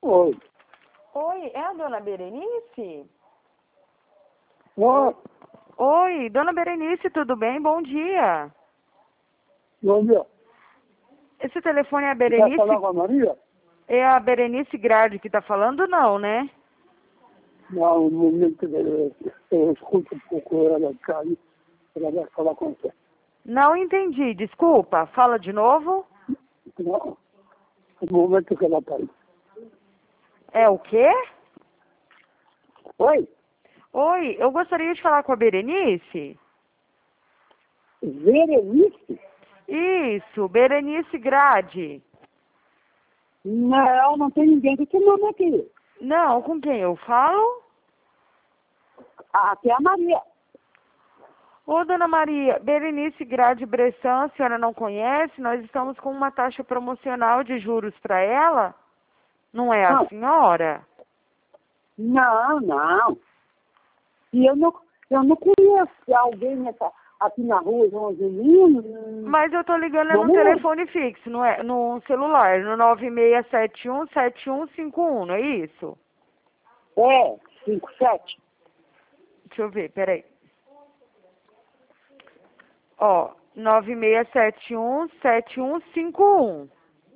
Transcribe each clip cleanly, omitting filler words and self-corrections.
Oi. Oi, é a dona Berenice? Oi. Oi, dona Berenice, tudo bem? Bom dia. Bom dia. Esse telefone é a Quer Berenice? falar com a Maria? É a Berenice Grade que tá falando, não, né? Não, no momento eu escuto um pouco ela cair. Ela vai falar com você. Não entendi, desculpa. Fala de novo. Não, no momento que ela cai. É o quê? Oi. Oi, eu gostaria de falar com a Berenice. Berenice? Isso, Berenice Grade. Não, não tem ninguém com esse nome aqui. Não, com quem eu falo? Aqui é a Maria. Ô, dona Maria, Berenice Grade Bressan, a senhora não conhece? Nós estamos com uma taxa promocional de juros para ela. Não é a Não. senhora? Não. E eu não conheço alguém aqui na rua, João Angelino. Mas eu tô ligando Não no me lembro. telefone fixo, não é? No celular, no 96717151, não é isso? É, 57. Deixa eu ver, peraí. Ó, 96717151.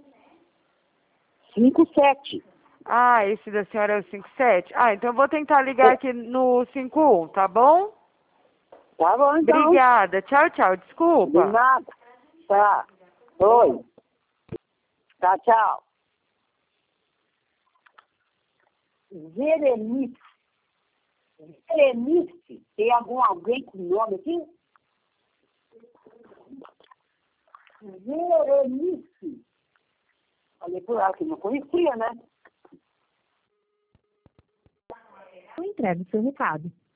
57. Ah, esse da senhora é o 57? Ah, então eu vou tentar ligar aqui no 51, tá bom? Tá bom, então. Obrigada. Tchau, tchau. De Desculpa. nada. Tá. Oi. Tá, tchau. Berenice. Berenice. Tem alguém com nome aqui? Berenice. Falei por ela que não conhecia, né? Entregue o seu recado.